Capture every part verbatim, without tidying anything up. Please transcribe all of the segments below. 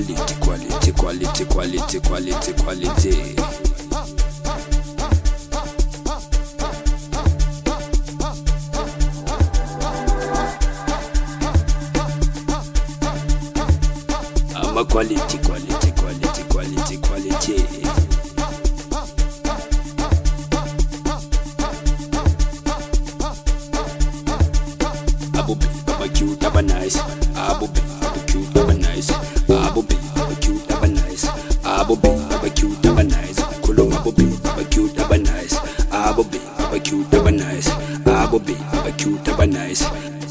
quality, quality, quality, quality, quality, quality. I'm a quality, quality, quality, quality, quality. Abu B, Baba cute, Baba nice. Abu B, Baba cute, Baba nice. Abu B, Baba cute, Baba nice. Abu B, Baba cute, Baba nice. Kulum Abu B, Baba cute, Baba nice. Abu B, Baba cute, Baba nice. Abu B, Baba cute, Baba nice.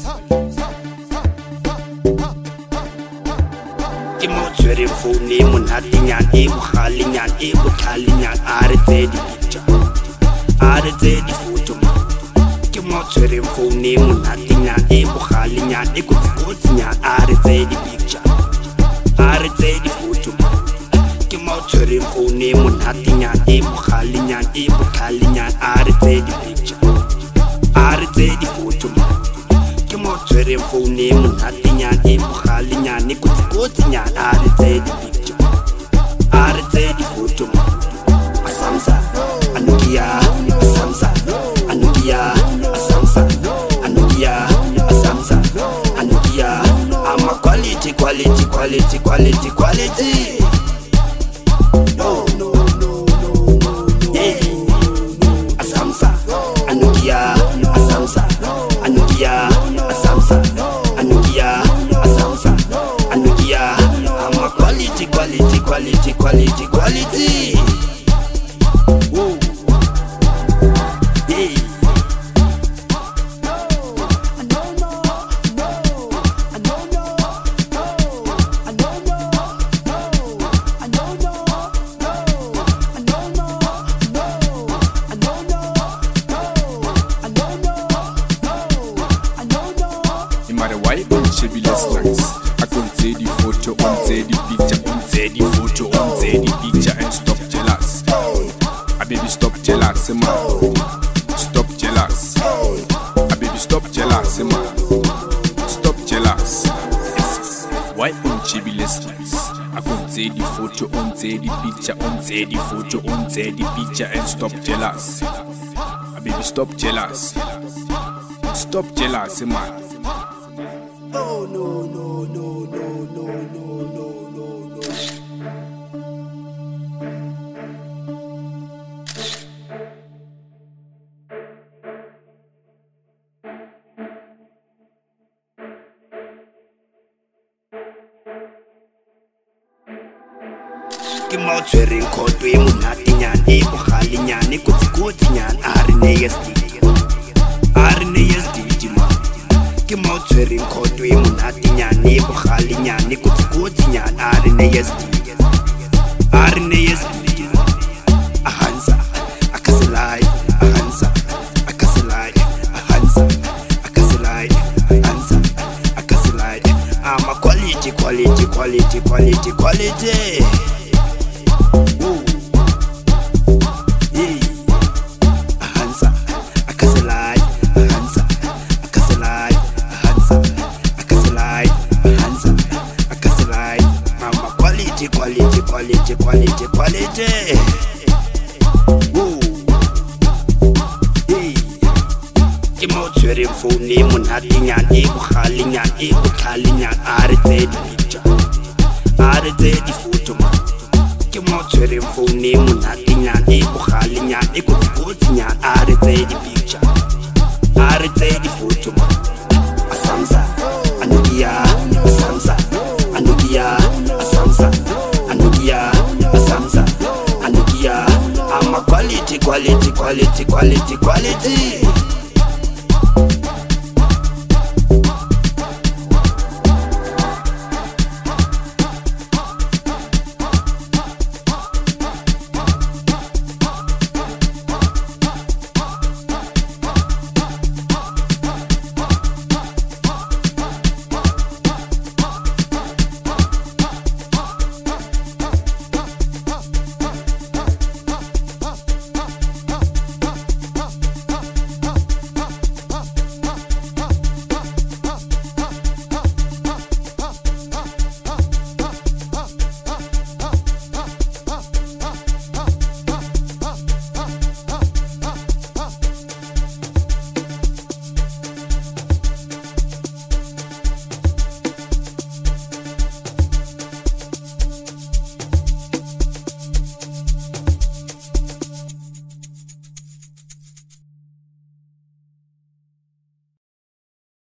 Imotswere phone monate nyana e bogale nyana e botlhale nyana a re tse di picture a re tse di photo ke motswere phone monate nyana e bogale nyana e kotsi nyana a re tse di picture a re tse di photo ke motswere phone monate nyana e bogale nyana e botlhale nyana a re tse di picture a re tse di photo ke motswere phone monate nyana e bogale nyana e kotsi nyana a re tse di picture a re tse di photo asamsa anukia asamsa anukia asamsa anukia asamsa anukia ama quality quality quality quality quality no no no no no yeah asamsa anukia asamsa anukia asamsa anukia asamsa anukia ama quality quality quality quality quality woo hey I couldn't say the photo, on say the picture, on say the photo, on say the picture, and stop jealous. A baby stop jealous, man. Stop jealous. A baby stop jealous, man. Stop jealous. Yes. Why won't you be listeners? I couldn't say the photo, on say the picture, on say the photo, on say the picture, and stop jealous. A baby stop jealous. Stop jealous, man. Oh no no no no no no no no no. Ke motswere khoto e monate nyana e bogale nyana e kotsi nyana a re ne yesterday a re ne yesterday ma ke motswere khoto e monate nyana e bogale nyana e kotsi nyana a re ne yesterday a re ne yesterday a hansa a kaselai a hansa a kaselai a hansa a kaselai a hansa a kaselai ama quality quality quality quality quality woo hey a hansa a kaselai a hansa a kaselai a hansa a kaselai a hansa a kaselai ama quality quality quality quality quality woo hey ke motswere phone monate nyana e bogale nyana e botlhale nyana a re tse di picture a re tse di photo ke motswere phone monate nyana e bogale nyana e kotsi nyana a re tse di picture a re tse di photo asamsa anukia asamsa anukia asamsa anukia asamsa anukia ama quality quality quality quality quality